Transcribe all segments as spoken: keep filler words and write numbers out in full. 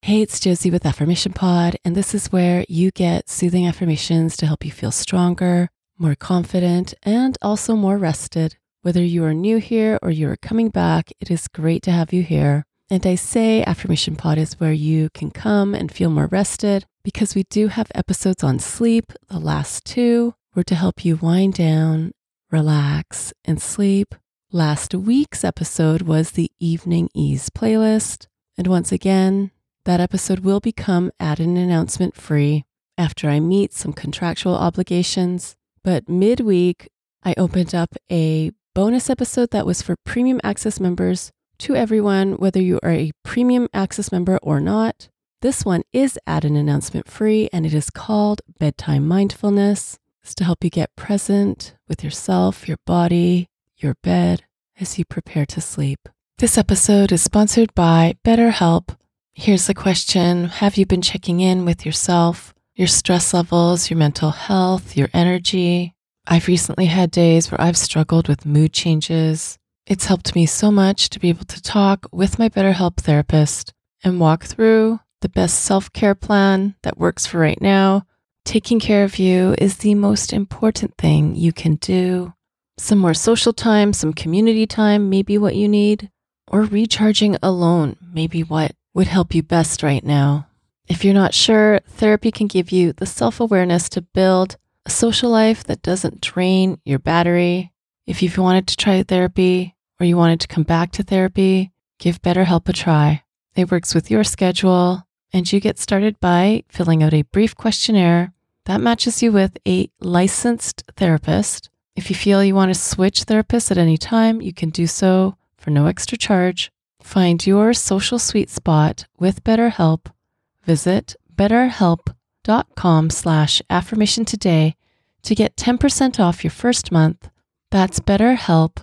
Hey, it's Josie with Affirmation Pod, and this is where you get soothing affirmations to help you feel stronger, more confident, and also more rested. Whether you are new here or you are coming back, it is great to have you here. And I say Affirmation Pod is where you can come and feel more rested because we do have episodes on sleep. The last two were to help you wind down, relax, and sleep. Last week's episode was the Evening Ease playlist. And once again, that episode will become add an announcement free after I meet some contractual obligations. But midweek, I opened up a bonus episode that was for premium access members to everyone, whether you are a premium access member or not. This one is add an announcement free, and it is called Bedtime Mindfulness. It's to help you get present with yourself, your body, your bed as you prepare to sleep. This episode is sponsored by BetterHelp. Here's the question. Have you been checking in with yourself, your stress levels, your mental health, your energy? I've recently had days where I've struggled with mood changes. It's helped me so much to be able to talk with my BetterHelp therapist and walk through the best self-care plan that works for right now. Taking care of you is the most important thing you can do. Some more social time, some community time, maybe what you need, or recharging alone, maybe what would help you best right now. If you're not sure, therapy can give you the self-awareness to build a social life that doesn't drain your battery. If you've wanted to try therapy or you wanted to come back to therapy, give BetterHelp a try. It works with your schedule, and you get started by filling out a brief questionnaire that matches you with a licensed therapist. If you feel you want to switch therapists at any time, you can do so for no extra charge. Find your social sweet spot with BetterHelp. Visit betterhelp.com slash affirmation today to get ten percent off your first month. That's BetterHelp,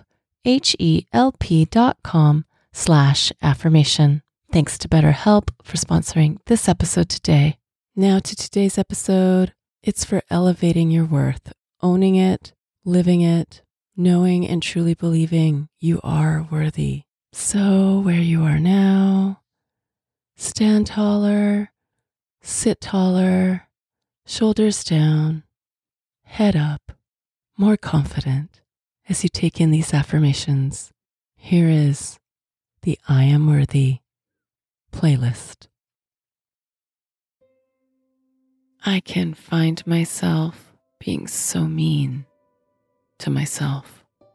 H-E-L-P dot com slash affirmation. Thanks to BetterHelp for sponsoring this episode today. Now to today's episode. It's for elevating your worth, owning it, living it, knowing and truly believing you are worthy. So where you are now, stand taller, sit taller, shoulders down, head up, more confident as you take in these affirmations. Here is the I Am Worthy playlist. I can find myself being so mean to myself.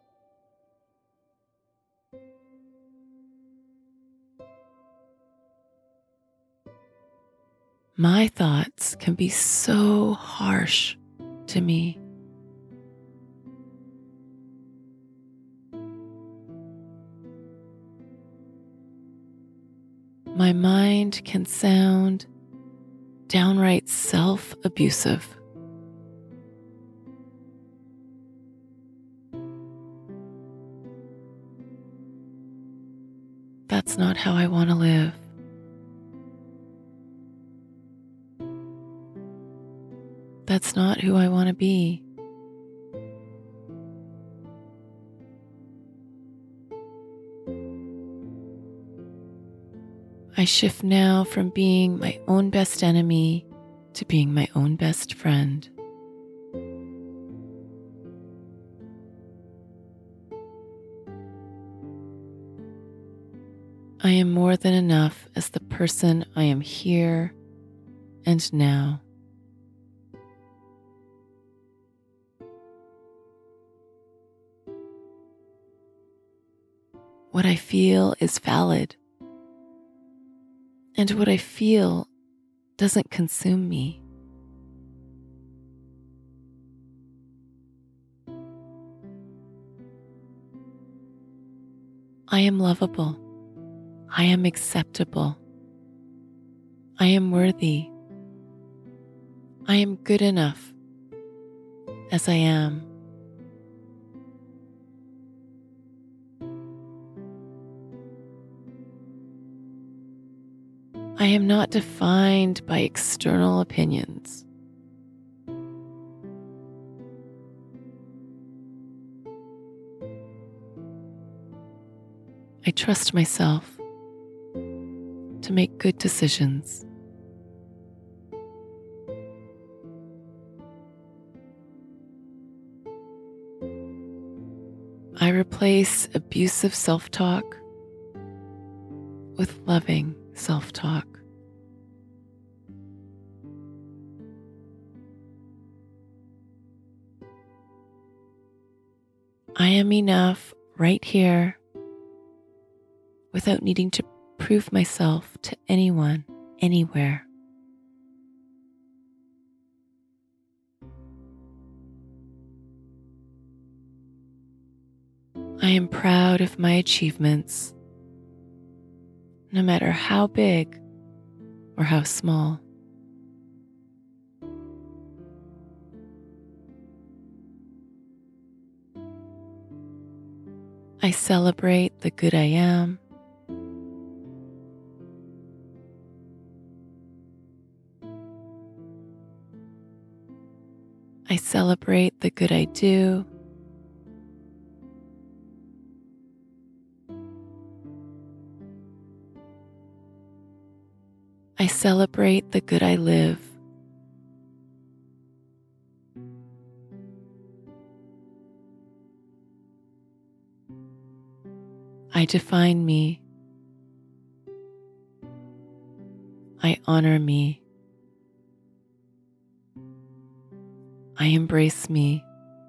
My thoughts can be so harsh to me. My mind can sound downright self-abusive. That's not how I want to live. That's not who I want to be. I shift now from being my own best enemy to being my own best friend. I am more than enough as the person I am here and now. What I feel is valid, and what I feel doesn't consume me. I am lovable. I am acceptable. I am worthy. I am good enough as I am. I am not defined by external opinions. I trust myself to to make good decisions. I replace abusive self-talk with loving self-talk. I am enough right here without needing to prove myself to anyone, anywhere. I am proud of my achievements, no matter how big or how small. I celebrate the good I am. I celebrate the good I do. I celebrate the good I live. I define me. I honor me. I embrace me.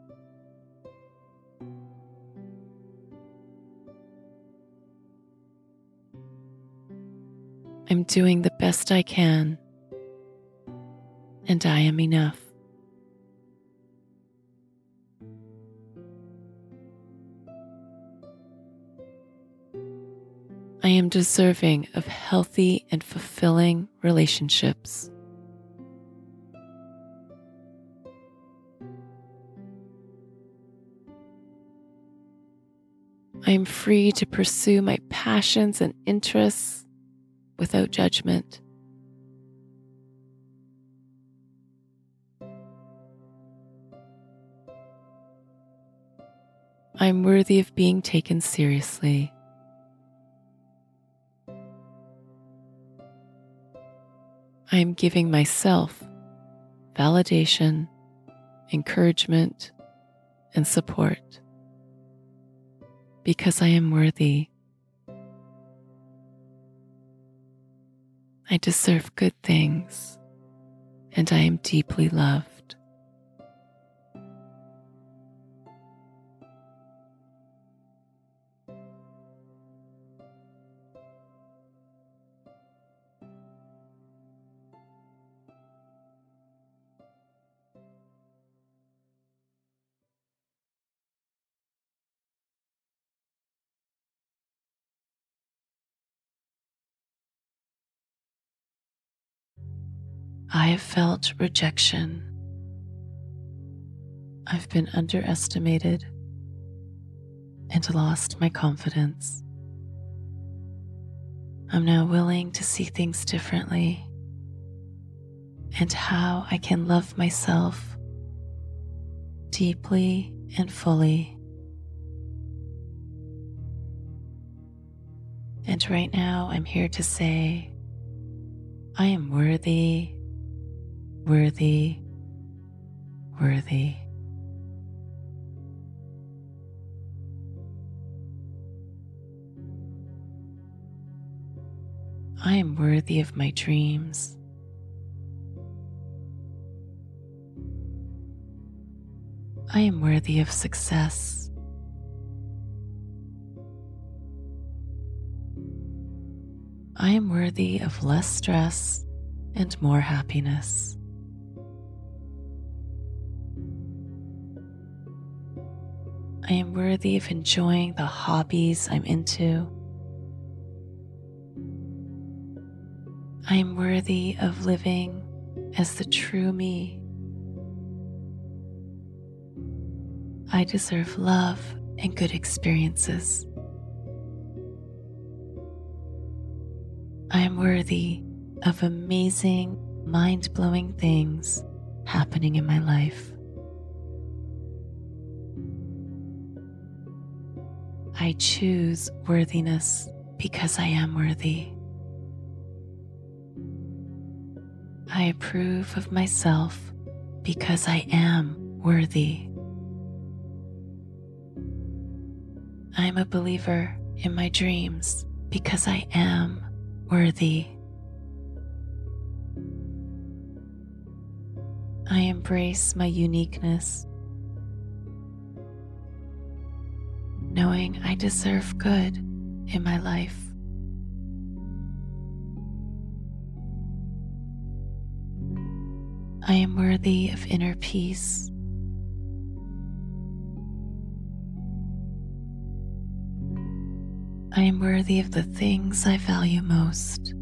I'm doing the best I can, and I am enough. I am deserving of healthy and fulfilling relationships. I am free to pursue my passions and interests without judgment. I am worthy of being taken seriously. I am giving myself validation, encouragement, and support because I am worthy. I deserve good things, and I am deeply loved. I have felt rejection. I've been underestimated and lost my confidence. I'm now willing to see things differently and how I can love myself deeply and fully. And right now, I'm here to say, I am worthy, worthy, worthy. I am worthy of my dreams. I am worthy of success. I am worthy of less stress and more happiness. I am worthy of enjoying the hobbies I'm into. I am worthy of living as the true me. I deserve love and good experiences. I am worthy of amazing, mind-blowing things happening in my life. I choose worthiness because I am worthy. I approve of myself because I am worthy. I am a believer in my dreams because I am worthy. I embrace my uniqueness, knowing I deserve good in my life. I am worthy of inner peace. I am worthy of the things I value most.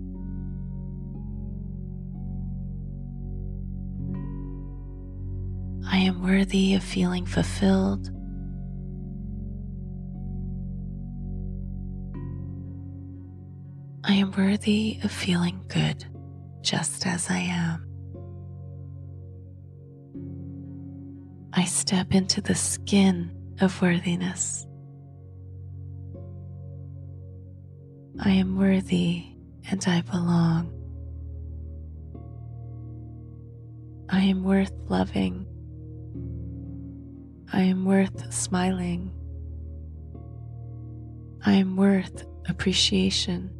I am worthy of feeling fulfilled. I am worthy of feeling good just as I am. I step into the skin of worthiness. I am worthy and I belong. I am worth loving. I am worth smiling. I am worth appreciation.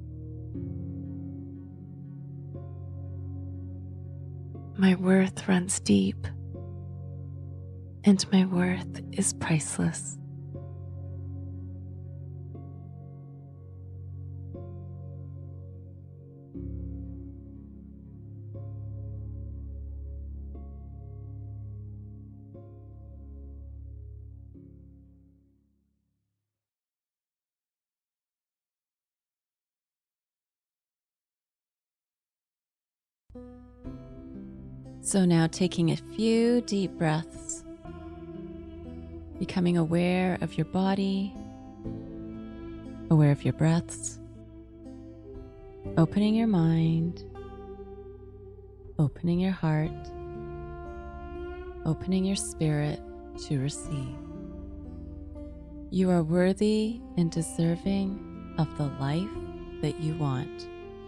My worth runs deep, and my worth is priceless. So now taking a few deep breaths, becoming aware of your body, aware of your breaths, opening your mind, opening your heart, opening your spirit to receive. You are worthy and deserving of the life that you want.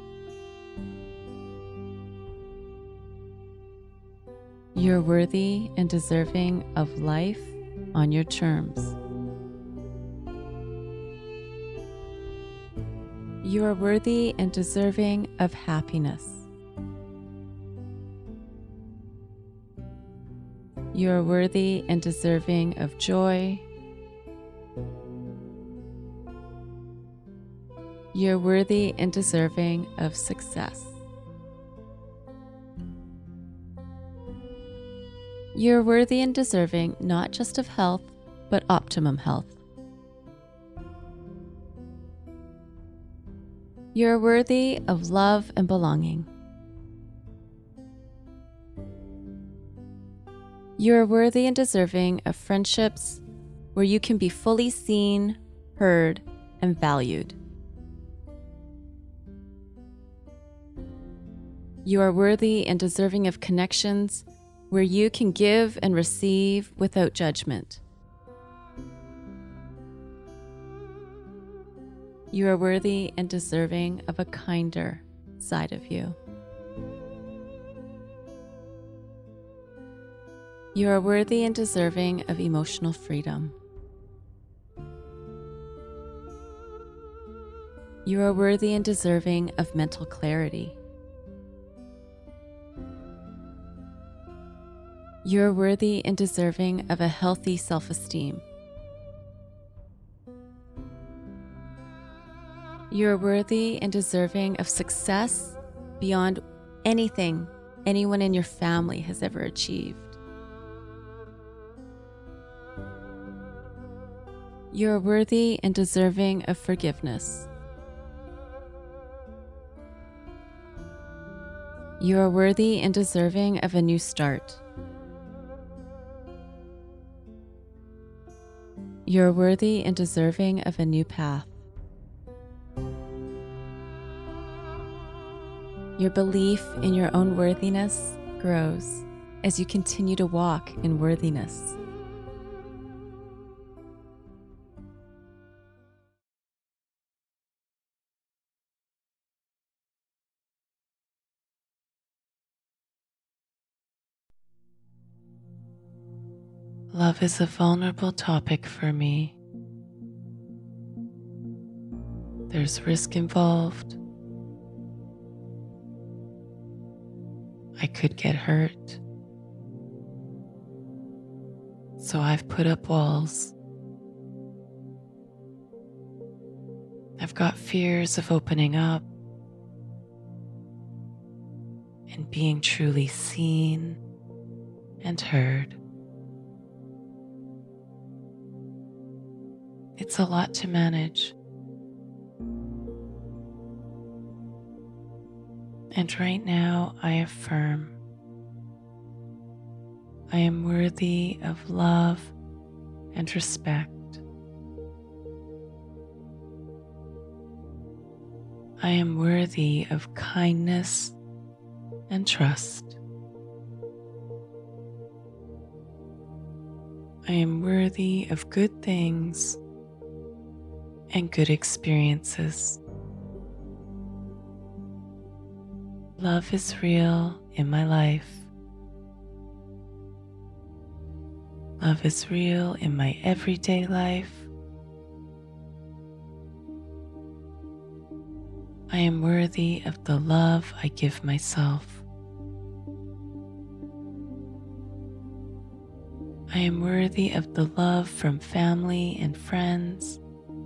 You're worthy and deserving of life on your terms. You are worthy and deserving of happiness. You are worthy and deserving of joy. You're worthy and deserving of success. You're worthy and deserving not just of health, but optimum health. You're worthy of love and belonging. You're worthy and deserving of friendships where you can be fully seen, heard, and valued. You are worthy and deserving of connections where you can give and receive without judgment. You are worthy and deserving of a kinder side of you. You are worthy and deserving of emotional freedom. You are worthy and deserving of mental clarity. You're worthy and deserving of a healthy self-esteem. You're worthy and deserving of success beyond anything anyone in your family has ever achieved. You're worthy and deserving of forgiveness. You are worthy and deserving of a new start. You're worthy and deserving of a new path. Your belief in your own worthiness grows as you continue to walk in worthiness. Love is a vulnerable topic for me. There's risk involved. I could get hurt. So I've put up walls. I've got fears of opening up and being truly seen and heard. It's a lot to manage. And right now, I affirm I am worthy of love and respect. I am worthy of kindness and trust. I am worthy of good things and good experiences. Love is real in my life. Love is real in my everyday life. I am worthy of the love I give myself. I am worthy of the love from family and friends.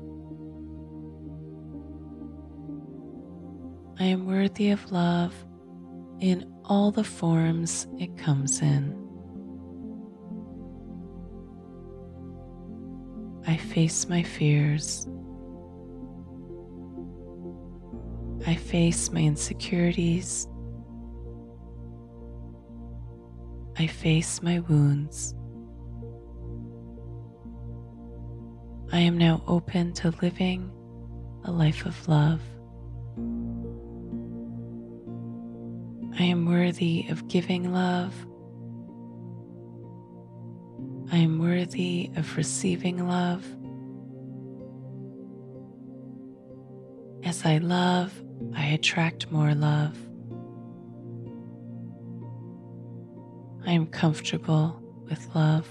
I am worthy of love in all the forms it comes in. I face my fears. I face my insecurities. I face my wounds. I am now open to living a life of love. I am worthy of giving love. I am worthy of receiving love. As I love, I attract more love. I am comfortable with love.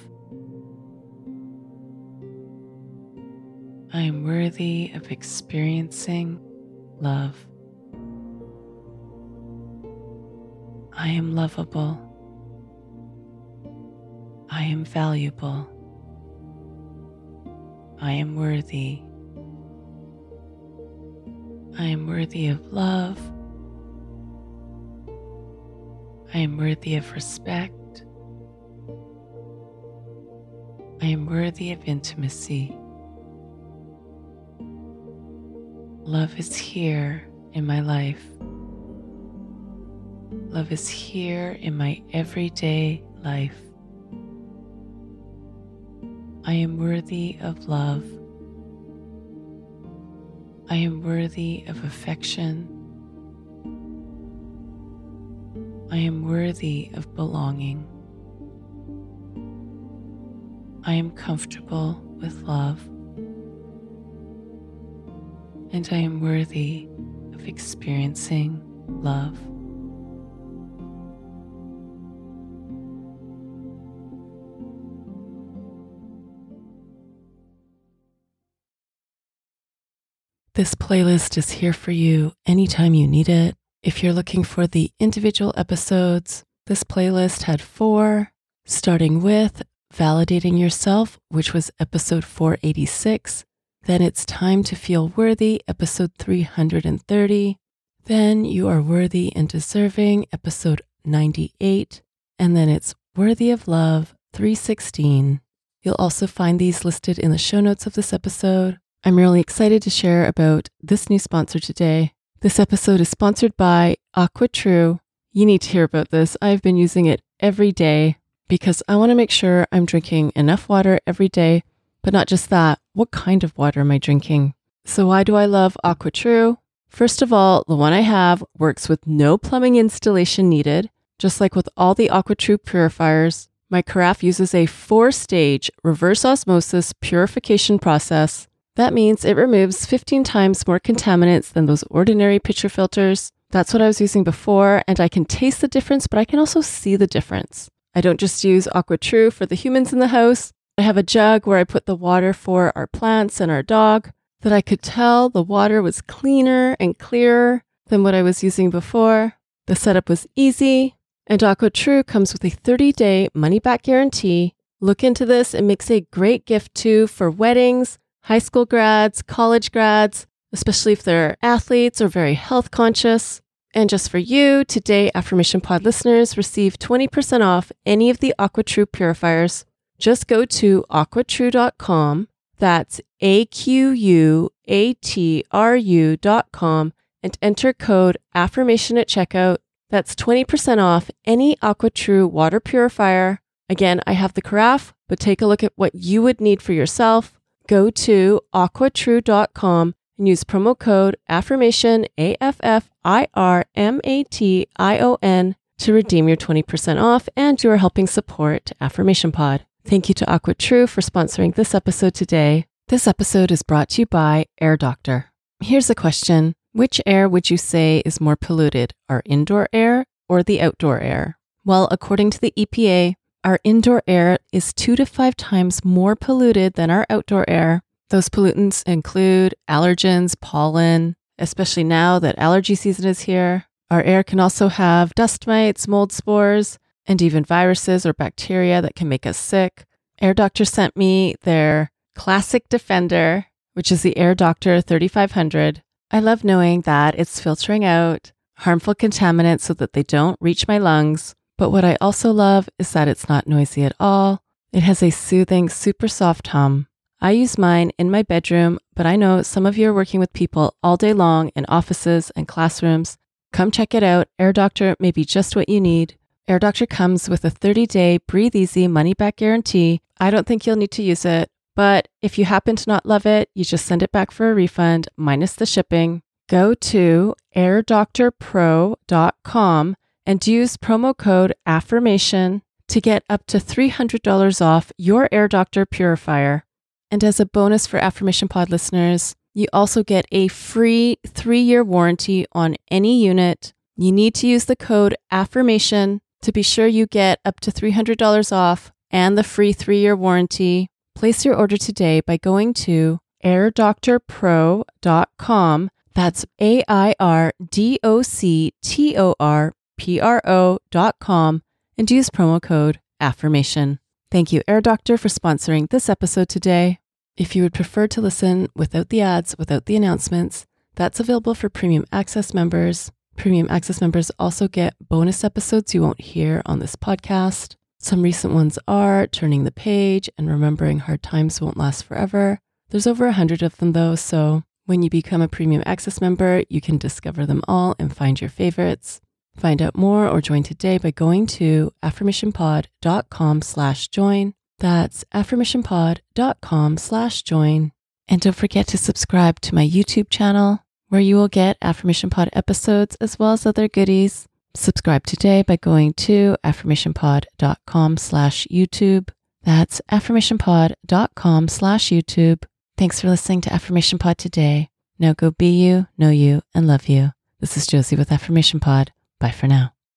I am worthy of experiencing love. I am lovable. I am valuable. I am worthy. I am worthy of love. I am worthy of respect. I am worthy of intimacy. Love is here in my life. Love is here in my everyday life. I am worthy of love. I am worthy of affection. I am worthy of belonging. I am comfortable with love. And I am worthy of experiencing love. This playlist is here for you anytime you need it. If you're looking for the individual episodes, this playlist had four, starting with Validating Yourself, which was episode four eighty-six. Then It's Time to Feel Worthy, episode three hundred thirty. Then You Are Worthy and Deserving, episode ninety-eight. And then it's Worthy of Love, three sixteen. You'll also find these listed in the show notes of this episode. I'm really excited to share about this new sponsor today. This episode is sponsored by AquaTrue. You need to hear about this. I've been using it every day because I want to make sure I'm drinking enough water every day, but not just that. What kind of water am I drinking? So why do I love AquaTrue? First of all, the one I have works with no plumbing installation needed. Just like with all the AquaTrue purifiers, my carafe uses a four-stage reverse osmosis purification process. That means it removes fifteen times more contaminants than those ordinary pitcher filters. That's what I was using before, and I can taste the difference, but I can also see the difference. I don't just use AquaTrue for the humans in the house. I have a jug where I put the water for our plants and our dog that I could tell the water was cleaner and clearer than what I was using before. The setup was easy, and AquaTrue comes with a thirty-day money-back guarantee. Look into this. It makes a great gift too for weddings, high school grads, college grads, especially if they're athletes or very health conscious. And just for you, today Affirmation Pod listeners receive twenty percent off any of the AquaTrue purifiers. Just go to aqua true dot com. That's A Q U A T R U dot com and enter code affirmation at checkout. That's twenty percent off any AquaTrue water purifier. Again, I have the carafe, but take a look at what you would need for yourself. Go to aqua true dot com and use promo code affirmation, A F F I R M A T I O N, to redeem your twenty percent off, and you are helping support Affirmation Pod. Thank you to AquaTrue for sponsoring this episode today. This episode is brought to you by Air Doctor. Here's a question. Which air would you say is more polluted, our indoor air or the outdoor air? Well, according to the E P A, our indoor air is two to five times more polluted than our outdoor air. Those pollutants include allergens, pollen, especially now that allergy season is here. Our air can also have dust mites, mold spores, and even viruses or bacteria that can make us sick. Air Doctor sent me their Classic Defender, which is the Air Doctor thirty-five hundred. I love knowing that it's filtering out harmful contaminants so that they don't reach my lungs. But what I also love is that it's not noisy at all. It has a soothing, super soft hum. I use mine in my bedroom, but I know some of you are working with people all day long in offices and classrooms. Come check it out. Air Doctor may be just what you need. Air Doctor comes with a thirty-day breathe easy money-back guarantee. I don't think you'll need to use it, but if you happen to not love it, you just send it back for a refund, minus the shipping. Go to air doctor pro dot com and use promo code AFFIRMATION to get up to three hundred dollars off your Air Doctor purifier. And as a bonus for Affirmation Pod listeners, you also get a free three-year warranty on any unit. You need to use the code AFFIRMATION to be sure you get up to three hundred dollars off and the free three-year warranty. Place your order today by going to air doctor pro dot com. That's A I R D O C T O R P R O dot com and use promo code AFFIRMATION. Thank you, Air Doctor, for sponsoring this episode today. If you would prefer to listen without the ads, without the announcements, that's available for Premium Access members. Premium Access members also get bonus episodes you won't hear on this podcast. Some recent ones are Turning the Page and Remembering Hard Times Won't Last Forever. There's over a hundred of them though, so when you become a Premium Access member, you can discover them all and find your favorites. Find out more or join today by going to affirmationpod.com slash join. That's affirmationpod.com slash join. And don't forget to subscribe to my YouTube channel, where you will get Affirmation Pod episodes as well as other goodies. Subscribe today by going to affirmationpod.com slash YouTube. That's affirmationpod.com slash YouTube. Thanks for listening to Affirmation Pod today. Now go be you, know you, and love you. This is Josie with Affirmation Pod. Bye for now.